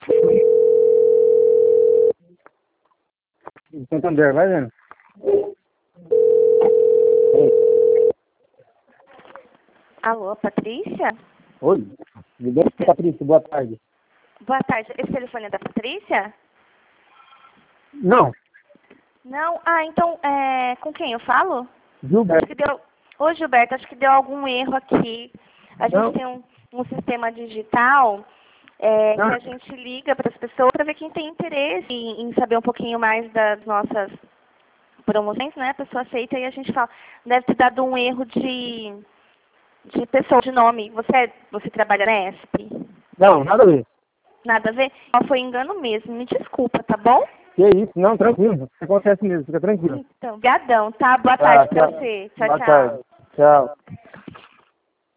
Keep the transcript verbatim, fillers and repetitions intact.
Santander, vai vendo. Alô, Patrícia? Oi, Liderança Patrícia, boa tarde. Boa tarde. Esse telefone é da Patrícia? Não, Não? Ah, então, é, com quem eu falo? Acho Gilberto. que deu... Ô, Gilberto, acho que deu algum erro aqui. A gente Não. tem um, um sistema digital é, que Não. a gente liga para as pessoas para ver quem tem interesse em, em saber um pouquinho mais das nossas promoções, né? A pessoa aceita e a gente fala. Deve ter dado um erro de, de pessoa, de nome. Você, é- você trabalha na E S P? Não, nada a ver. Nada a ver? Só foi engano mesmo. Me desculpa, tá bom? Que isso, não, tranquilo. Acontece mesmo, fica tranquilo. Então, gadão, tá? Boa Tá, tarde pra tchau. você. Tchau, Boa tchau. tarde. Tchau.